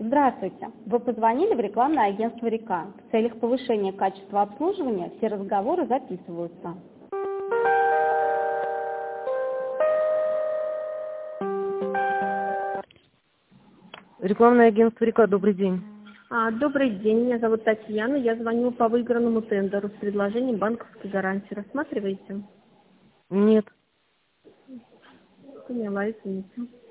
Здравствуйте. Вы позвонили в рекламное агентство «Река». В целях повышения качества обслуживания все разговоры записываются. Рекламное агентство «Река», добрый день. Добрый день, меня зовут Татьяна, я звоню по выигранному тендеру с предложением банковской гарантии. Рассматриваете? Нет. Поняла, извините.